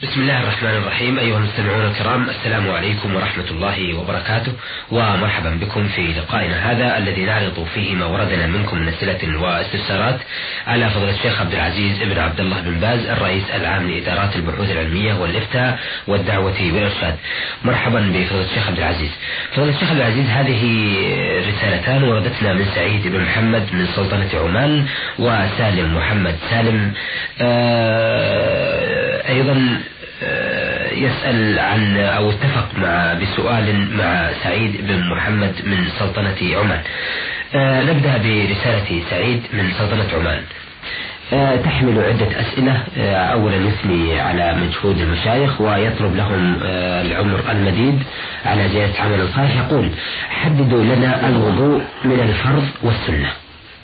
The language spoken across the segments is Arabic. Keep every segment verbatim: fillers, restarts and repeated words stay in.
بسم الله الرحمن الرحيم. أيها المستمعون الكرام، السلام عليكم ورحمة الله وبركاته، ومرحبا بكم في لقائنا هذا الذي نعرض فيه ما وردنا منكم من أسئلة واستفسارات على فضيلة الشيخ عبد العزيز بن عبد الله بن باز، الرئيس العام لإدارات البحوث العلمية والإفتاء والدعوة والإرشاد. مرحبا بفضيلة الشيخ عبد العزيز. فضيلة الشيخ عبد العزيز، هذه رسالتان وردتنا من سعيد بن محمد من سلطنة عمان، وسالم محمد سالم أيضا يسأل عن أو اتفق مع بسؤال مع سعيد بن محمد من سلطنة عمان. نبدأ برسالة سعيد من سلطنة عمان، تحمل عدة أسئلة. أولا يثني على مجهود المشايخ ويطلب لهم العمر المديد على زيادة عمل صالح. يقول: حددوا لنا الوضوء من الفرض والسنة.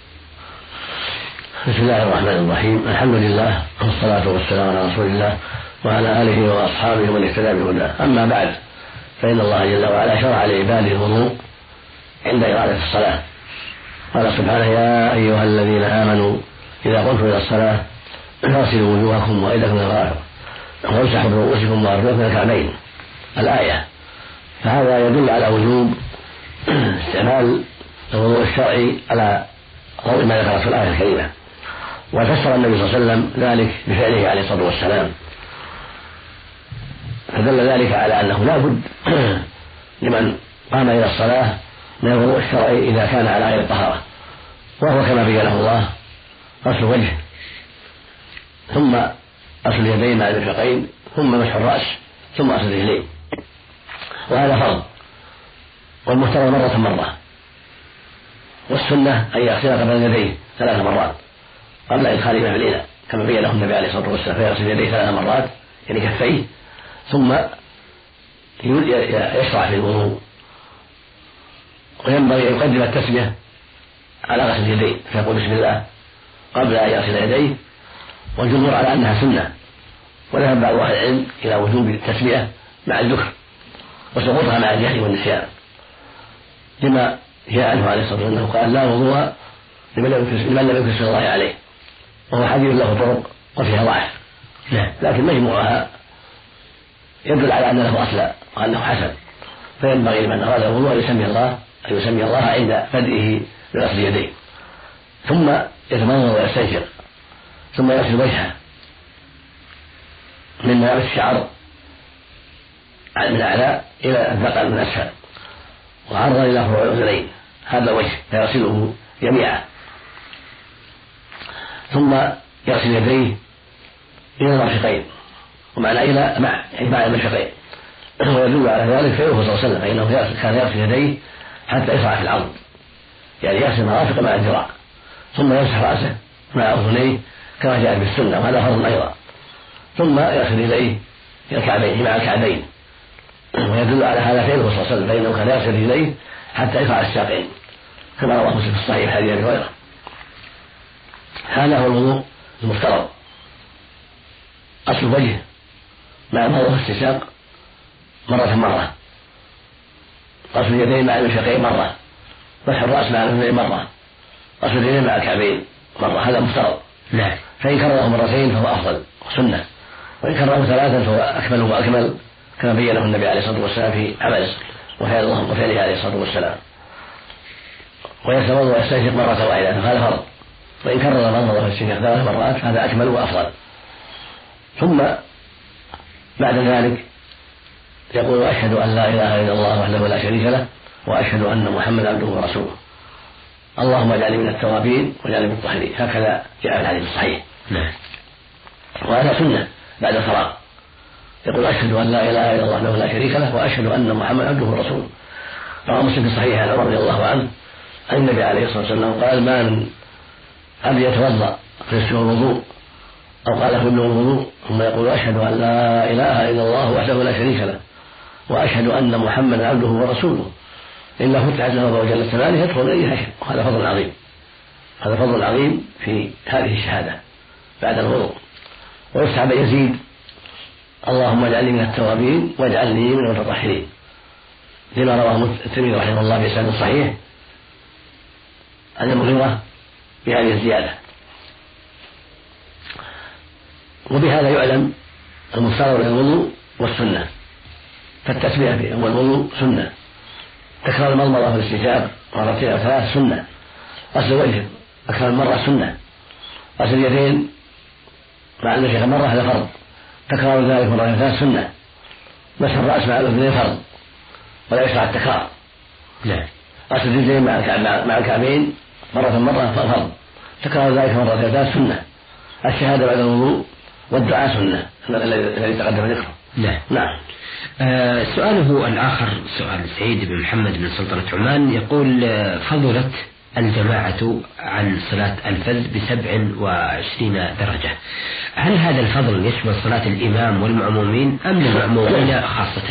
بسم الله الرحمن الرحيم. الحمد لله والصلاة والسلام على رسول الله وعلى آله وأصحابه ومن اهتدى بهداه. أما بعد، فإن الله جل وعلا شرع لعباده الوضوء عند إرادة الصلاة. قال سبحانه: يا أيها الذين آمنوا إذا قمتم إلى الصلاة فاغسلوا وجوهكم وأيديكم إلى المرافق وامسحوا برؤوسكم وأرجلكم إلى الكعبين، الآية. فهذا يدل على وجوب استعمال الوضوء الشرعي على ضوء ما ذكر في الآية الكريمة، وفسر النبي صلى الله عليه وسلم ذلك بفعله عليه الصلاة والسلام، فدل ذلك على أنه لا بد لمن قام إلى الصلاة من الوضوء الشرعي إذا كان على غير الطهارة، وهو كما بينه الله: غسل وجه، ثم غسل اليدين مع المرفقين، ثم مسح الرأس، ثم غسل الرجلين، وهذا فرض، والمفترض مرة مرة. والسنة أن يغسل قبل اليدين ثلاث مرات قبل إدخال ما في الإناء، كما بينه النبي عليه الصلاة والسلام، فيغسل يديه ثلاث مرات يعني كفيه، ثم يشرع في الوضوء. وينبغي أن يقدم التسمية على غسل اليدين، فيقول بسم الله قبل أن يغسل يديه، والجمهور على أنها سنة، وذهب بعض أهل العلم إلى وجوب التسمية مع الذكر وسقوطها مع الجهل والنسيان، لما جاء عنه عليه الصلاة والسلام قال: لا وضوء لمن لم يذكر اسم الله عليه، وهو حديث له طرق وفيها ضعف، لكن مجموعها يدل على أن له أصلا وأنه حسن. فينبغي لمن أراد الوضوء أن يسمي الله أن يسمي الله عند بدئه بغسل يديه، ثم يتمضمض ويستنشق، ثم يغسل وجهه من منابت الشعر من أعلى إلى الذقن من أسفل، وعرضا إلى فروع الأذنين، هذا الوجه فيغسله جميعا، ثم يغسل يديه إلى المرفقين، ومعنى إلى مع مع المرفقين. ويدل على ذلك فعله صلى الله عليه وسلم، فإنه كان يغسل يديه حتى يصعد في الأرض، يعني يغسل المرافق مع الذراع، ثم يمسح رأسه مع أذنيه كما جاء بالسنة، وهذا فرض أيضا، ثم يغسل يديه إلى الكعبين مع الكعبين. ويدل على هذا فعله صلى الله عليه وسلم، فإنه كان يغسل يديه حتى يصعد الساقين، كما رواه مسلم في الصحيح حديث أبي هريرة. هذا هو الوضوء المفترض: غسل الوجه مع المضمضة والاستنشاق مرة مرة، غسل اليدين مع المرفقين مرة، مسح الرأس مع الأذنين مرة، غسل اليدين مع الكعبين مرة، هذا مفترض. نعم. فإن كرره مرتين فهو أفضل وسنة، وإن كرره ثلاثا فهو أكمل وأكمل، كما بينه النبي عليه الصلاة والسلام في عمله وفعله عليه الصلاة والسلام. ويتوضأ ويستنشق مرة واحدة، هذا فرض. وإن كرر المضمضة والاستنشاق ثلاث مرات هذا أكمل وأفضل. ثم بعد ذلك يقول: أشهد أن لا إله إلا الله وحده لا شريك له، وأشهد أن محمدا عبده ورسوله، اللهم اجعلني من التوابين واجعلني من المطهرين، هكذا جاء في الحديث الصحيح. نعم. وهذا سنة بعد الفراغ، يقول: أشهد أن لا إله إلا الله وحده لا شريك له، وأشهد أن محمدا عبده ورسوله. رواه مسلم في صحيح عن عمر رضي الله عنه أن النبي عليه الصلاة والسلام قال: ما من عبد يتوضأ فيسبغ الوضوء أو قال كله الوضوء ثم يقول: أشهد أن لا إله إلا الله وحده لا شريك له، وأشهد أن محمدا عبده ورسوله، إلا فتحت له أبواب جنة الثمانية يدخل إليها شيء. وهذا فضل عظيم، هذا فضل عظيم في هذه الشهادة بعد الوضوء. ويستحب يزيد: اللهم اجعلني من التوابين واجعلني من المتطهرين، لما رواه الترمذي رحمه الله بإسناد صحيح عن المغيرة بهذه الزيادة. وبهذا يعلم المفترض الوضوء والسنة، فالتسمية في أول الوضوء سنة، تكرار المضمضة والاستنشاق مرتين أو ثلاث سنة، غسل الوجه أكثر من مرة سنة، غسل اليدين مع المشيخة مرة هذا فرض، تكرار ذلك مرة ثلاث سنة، مسح الرأس مع الأذنين فرض ولا يشرع التكرار. نعم. غسل الرجلين مع الكعبين مرة مرة فرض، تكرار ذلك مرة ثلاث سنة، الشهادة بعد الوضوء والدعاء سنة الذي تقدم ذكره. نعم. نعم. آه سؤاله الآخر سؤال سعيد بن محمد بن سلطنة عمان يقول آه فضلت الجماعة عن صلاة الفذ بسبع وعشرين درجة، هل هذا الفضل يشمل صلاة الإمام والمأمومين أم للمأمومين خاصة؟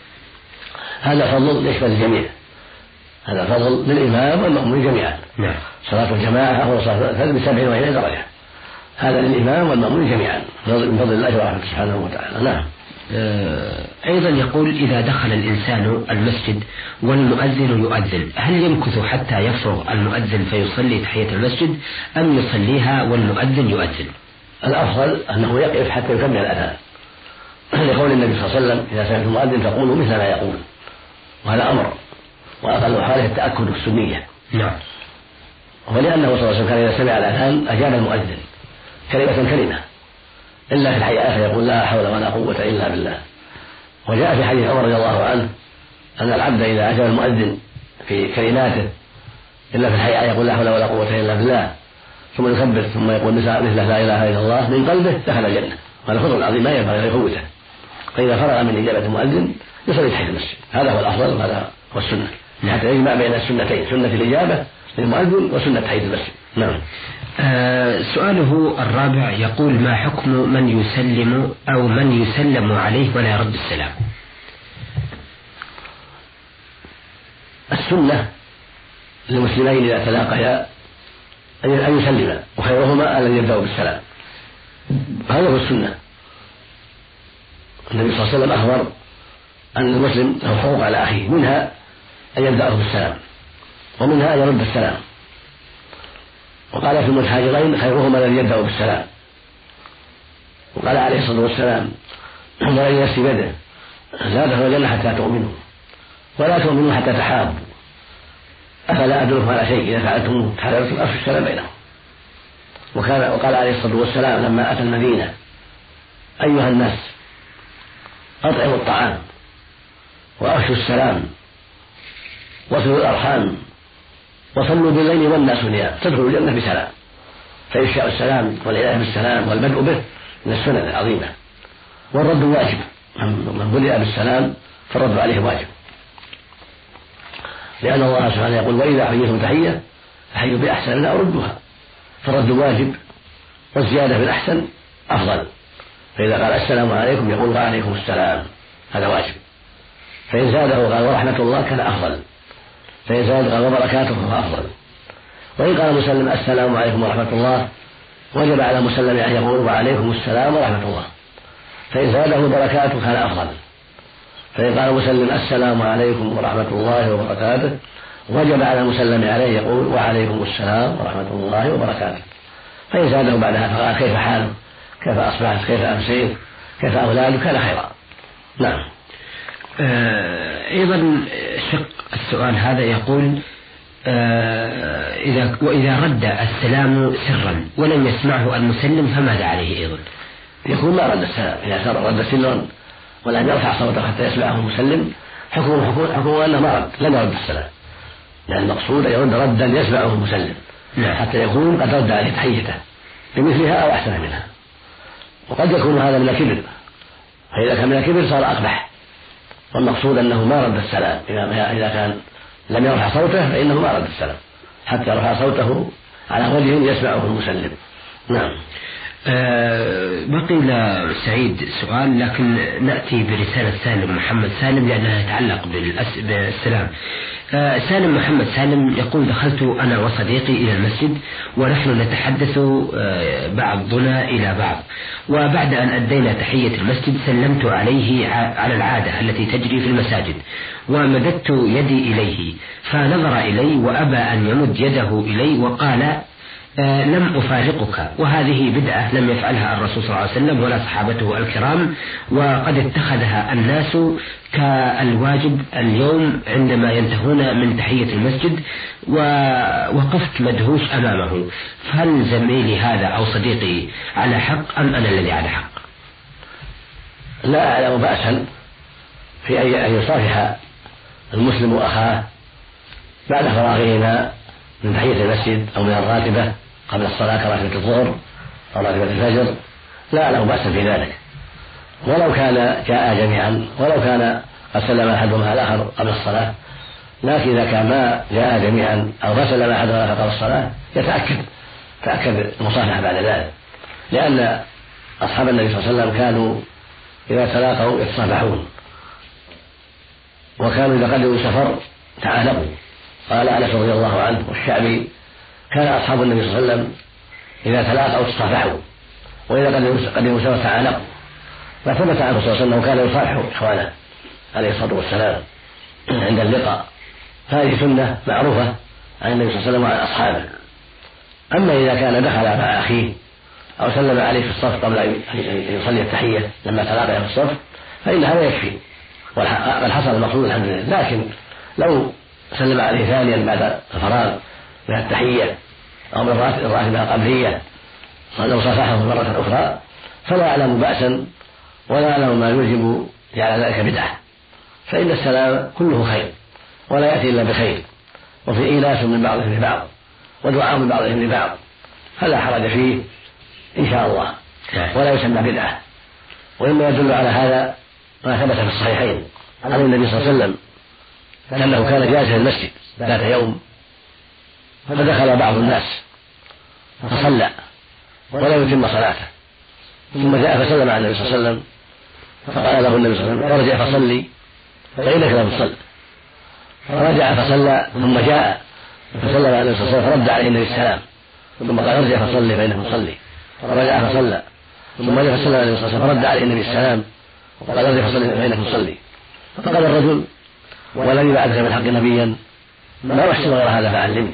هذا فضل يشمل الجميع، هذا فضل للإمام والمأمومين جميعا. نعم. صلاة الجماعة أو صلاة الفذ بسبع وعشرين درجة، هذا للإمام والمأمومين جميعا من فضل الله ورحمته سبحانه وتعالى. نعم. أيضا يقول إذا دخل الإنسان المسجد والمؤذن يؤذن هل يمكث حتى يفرغ المؤذن فيصلي تحية المسجد أم يصليها والمؤذن يؤذن؟ الأفضل أنه يقف حتى يكمل الأذان، لقول النبي صلى الله عليه وسلم إذا سمعتم المؤذن فقولوا مثل ما يقول، وهذا أمر وأقل حاله التأكد السنية. نعم. ولأنه صلى الله عليه وسلم كان إذا سمع الأذان أجاب المؤذن كلمة كلمة، إلا في الحياة فيقول لا حول ولا قوة إلا بالله. وجاء في حديث عمر رضي الله عنه أن العبد إذا أجاب المؤذن في كلماته إلا في الحياة يقول لا حول ولا قوة إلا بالله ثم يكبر ثم يقول مثل لا إله إلا الله من قلبه دخل الجنة، وهذا فضل عظيم ما ينبغي أن يفوته. فإذا فرغ من إجابة المؤذن يصلي تحية المسجد، هذا هو الأفضل وهذا هو السنة، حتى يجمع بين السنتين، سنة الإجابة للمؤذن وسنة تحية المسجد. نعم. آه سؤاله الرابع يقول ما حكم من يسلم أو من يسلم عليه ولا يرد السلام؟ السنة للمسلمين إذا تلاقيا أن يسلما، وخيرهما الذي يبدأ بالسلام، هذا هو السنة. النبي صلى الله عليه وسلم أخبر أن المسلم له حقوق على أخيه، منها أن يبدأه بالسلام ومنها أن يرد السلام، وقال في المتهاجرين خيرهما الذي يبدأ بالسلام، وقال عليه الصلاة والسلام والذي نفسي بيده لا تدخلوا الجنة حتى تؤمنوا ولا تؤمنوا حتى تحابوا، أفلا أدلكم على شيء إذا فعلتم تحاببتم أفشوا السلام بينهم. وكان وقال عليه الصلاة والسلام لما أتى المدينة أيها الناس أطعموا الطعام وأفشوا السلام وصلوا الأرحام وصلوا بالليل والناس نيام تدخلوا الجنة بسلام. فإفشاء السلام والعناية بالسلام والبدء به من السنن العظيمة، والرد واجب، من بدأ بالسلام فالرد عليه واجب، لأن الله سبحانه يقول وإذا حييتم تحية فحيوا بأحسن منها أو ردوها، فالرد واجب والزيادة بالأحسن أفضل، فإذا قال السلام عليكم يقول وعليكم السلام هذا واجب، فإن زاده قال ورحمة الله كان أفضل، فإن زاد قال وبركاته فهو أفضل. وإن قال مسلم السلام عليكم ورحمة الله وجب على مسلم أن يقول وعليكم السلام ورحمة الله، فإن زاده بركاته كان أفضل. فإن قال مسلم السلام عليكم ورحمة الله وبركاته وجب على المسلم عليه يقول وعليكم السلام ورحمة الله وبركاته. فإن زاده بعدها فقال كيف حالك، كيف أصبحت، كيف أمسيت، كيف أولادك، كان خيرا. نعم. أيضا شق السؤال هذا يقول إذا وإذا رد السلام سرا ولم يسمعه المسلم فماذا عليه أيضا؟ يكون ما رد السلام، إذا رد سرا ولم يرفع صوته حتى يسمعه المسلم حكمه حكمه حكمه أنه ما رد، لم يرد السلام، لأن المقصود أن يرد ردا يسمعه المسلم حتى يكون قد رد عليه تحيته بمثلها أو أحسن منها. وقد يكون هذا من الكبر، فإذا كان من الكبر صار أقبح، والمقصود أنه ما رد السلام، إذا كان لم يرفع صوته فإنه ما رد السلام حتى يرفع صوته على وجه يسمعه المسلم. نعم. أه بقي لسعيد سؤال، لكن نأتي برسالة سالم محمد سالم لأنها تتعلق بالسلام. أه سالم محمد سالم يقول دخلت أنا وصديقي إلى المسجد ونحن نتحدث أه بعضنا إلى بعض، وبعد أن أدينا تحية المسجد سلمت عليه على العادة التي تجري في المساجد ومددت يدي إليه، فنظر إلي وأبى أن يمد يده إلي وقال آه لم أفارقك، وهذه بدعة لم يفعلها الرسول صلى الله عليه وسلم ولا صحابته الكرام، وقد اتخذها الناس كالواجب اليوم عندما ينتهون من تحية المسجد، ووقفت مدهوش أمامه. فهل زميلي هذا أو صديقي على حق أم أنا الذي على حق؟ لا أعلم بأسا في أن يصافح المسلم أخاه بعد فراغهما من تحية المسجد أو من الراتبة قبل الصلاة كراتبة الظهر أو راتبة الفجر، لا أعلم بأسا في ذلك، ولو كان جاء جميعا، ولو كان قد سلم أحدهما الآخر قبل الصلاة. لكن إذا كان ما جاء جميعا أو ما سلم أحدهما قبل الصلاة يتأكد تأكد المصافحة بعد ذلك، لأن أصحاب النبي صلى الله عليه وسلم كانوا إذا تلاقوا يتصافحون، وكانوا إذا قدموا سفر تعانقوا. قال أنس رضي الله عنه والشعبي: كان أصحاب النبي صلى الله عليه وسلم إذا تلاقوا تصافحوا، وإذا قدموا سفر تعانقوا. فثبت عنه صلى الله عليه وسلم كان يصافح إخوانه عليه الصلاة والسلام عند اللقاء. هذه سنة معروفة عن النبي صلى الله عليه وسلم وعن أصحابه. أما إذا كان دخل مع أخيه أو سلم عليه في الصف قبل أن يصلي التحية لما تلاقى في الصف فإن هذا يكفي، بل حصل المقصود الحمد لله. لكن لو سلم عليه ثانيا بعد الفراغ من التحية أو من الراتبة القبلية لو صافحه مرة أخرى فلا يعلم بأسا ولا يعلم ما يوجب على ذلك بدعة، فإن السلام كله خير ولا يأتي إلا بخير، وفي إيلاس من بعضهم لبعض ودعاء من بعضهم لبعض، فلا حرج فيه إن شاء الله ولا يسمى بدعة. وإما يدل على هذا ما ثبت في الصحيحين عن النبي صلى الله عليه وسلم أنه كان جالسا في المسجد ذات يوم فدخل بعض الناس فصلى ولم يتم صلاته، ثم جاء فسلم على النبي صلى الله عليه وسلم فقال له النبي صلى الله عليه وسلم: ارجع فصلي فإنك لم تصل. فرجع فصلى ثم جاء فسلم على النبي صلى الله عليه وسلم فرد عليه النبي السلام، ثم قال: ارجع فصلي فإنك تصلي. فرجع فصلى ثم جاء فسلم على النبي صلى الله عليه وسلم فرد عليه النبي السلام وقال: ارجع فصلي فإنك تصلي. فقال الرجل: والذي بعدك من حق نبيا ما أحسن غير هذا فعلمني.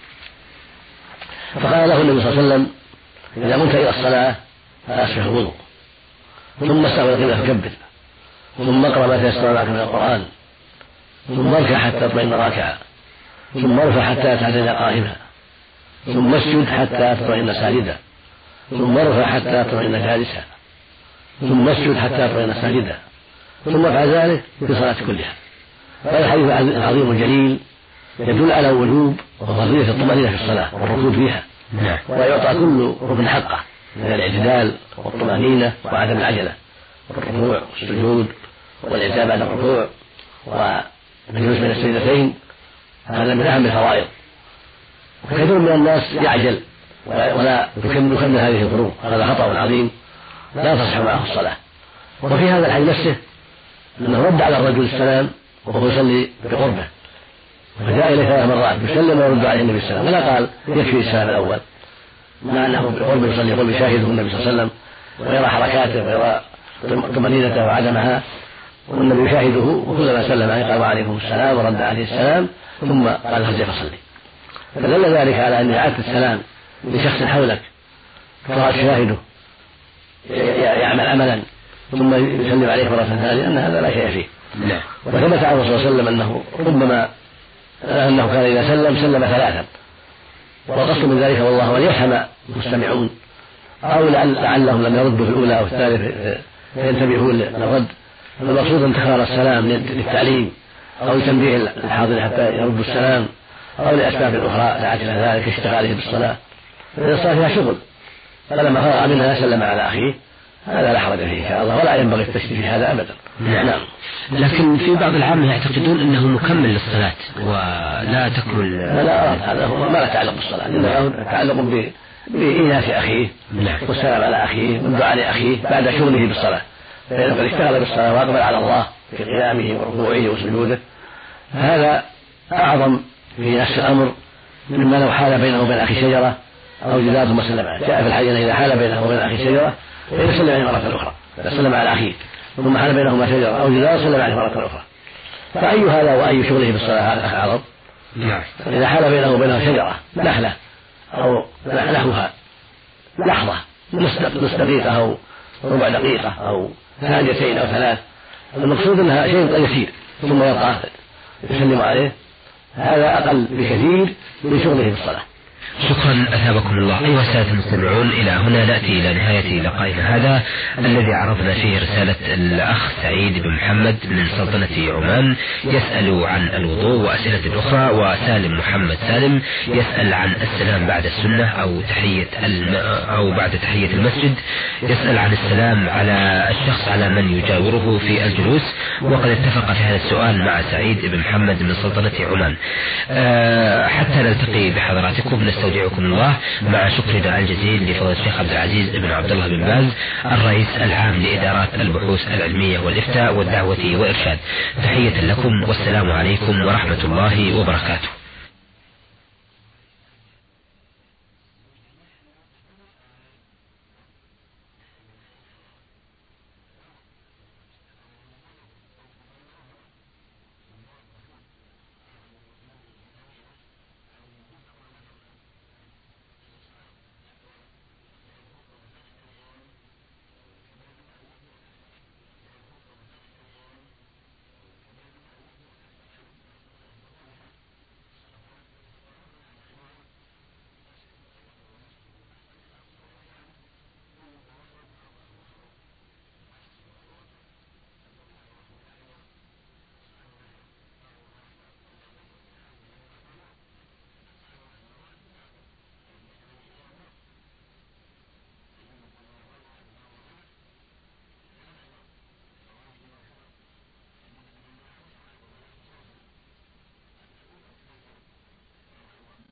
فقال له النبي صلى الله عليه وسلم: إذا قمت إلى الصلاة فأسبغ الوضوء، ثم استقبل القبلة فكبر، ثم اقرأ ما تيسر معك من القرآن، ثم اركع حتى تطمئن راكعا، ثم ارفع حتى تعتدل قائما، ثم اسجد حتى تطمئن ساجدا، ثم ارفع حتى تطمئن جالسا، ثم اسجد حتى تطمئن ساجدا، ثم افعل ذلك في الصلاة كلها. هذا الحديث العظيم الجليل يدل على وجوب وفضيلة الطمأنينة في الصلاة والركوع فيها، ويعطى كل ركن حقه من الاعتدال والطمأنينة وعدم العجلة والركوع والسجود والإعتدال بعد الركوع والجلوس بين السجدتين. هذا من أهم الفرائض، وكثير من الناس يعجل ولا يكمل هذه الفروض، هذا خطأ عظيم لا تصح معه الصلاة. وفي هذا الحديث نفسه أنه رد على الرجل السلام وهو يصلي بقربه، فجاء إليه ثلاث مرات يسلم ويرد عليه النبي السلام، ولا قال يكفي السلام الأول، مع أنه بقربه يصلي قرب يشاهده النبي صلى الله عليه وسلم ويرى حركاته ويرى طمأنينته وعدمها، والنبي يشاهده وكلما سلم عليه قال: وعليكم السلام، ورد عليه السلام، ثم قال: ارجع فصلي. فدل ذلك على أن إعادة السلام لشخص حولك ترى تشاهده يعمل عملا ثم يسلم عليك مرة ثانية أن هذا لا شيء فيه. وثبت عن الرسول صلى الله عليه وسلم أنه ربما أنه كان إذا سلم سلم ثلاثا، والقصد من ذلك والله أن يفهم المستمعون أو لعلهم لم يردوا في الأولى أو الثالثة فينتبهون للرد. المقصود أن تكرار السلام للتعليم أو لتنبيه الحاضر حتى يردوا السلام أو لأسباب أخرى دعت إلى ذلك كاشتغاله بالصلاة، فإذا صار فيها شغل فلما فرغ منها سلم على أخيه، هذا لا حرج فيه إن شاء الله، ولا ينبغي التشديد في هذا أبدا. نعم. لكن في بعض العامة يعتقدون أنه مكمل للصلاة ولا تكمل. لا لا، هذا هو ما له تعلق بالصلاة، إنما تعلق بإيناس أخيه والسلام على أخيه والدعاء لأخيه بعد شغله بالصلاة، فإذا قد اشتغل بالصلاة وأقبل على الله في قيامه وركوعه وسجوده هذا أعظم في نفس الأمر مما لو حال بينه وبين أخي شجرة أو جدار ثم سلم عليه. جاء في الحديث إذا حال بينه وبين أخي شجرة فإذا سلم عليه مرة أخرى، إذا سلم على أخيه ثم حال بينهما شجرة أو جدار سلم عليه مرة أخرى، فأي هذا وأي شغله بالصلاة هذا أعظم؟ إذا حال بينه وبينها شجرة نخلة أو نحوها لحظة، نصف دقيقة أو ربع دقيقة أو ثانيتين أو ثلاث، المقصود أنها شيء يسير ثم يبقى يسلم عليه، هذا أقل بكثير من شغله في الصلاة. شكرا أثابكم الله. أيها السادة المستمعون، إلى هنا نأتي إلى نهاية لقائنا هذا الذي عرضنا فيه رسالة الأخ سعيد بن محمد من سلطنة عمان يسأل عن الوضوء وأسئلة أخرى، وسالم محمد سالم يسأل عن السلام بعد السنة أو تحية الم... أو بعد تحية المسجد، يسأل عن السلام على الشخص على من يجاوره في الجلوس، وقد اتفق في هذا السؤال مع سعيد بن محمد من سلطنة عمان. أه حتى نلتقي بحضراتكم نستودعكم الله، مع شكرنا الجزيل لفضيلة الشيخ عبد العزيز بن عبد الله بن باز الرئيس العام لإدارات البحوث العلمية والإفتاء والدعوة والإرشاد. تحية لكم والسلام عليكم ورحمة الله وبركاته.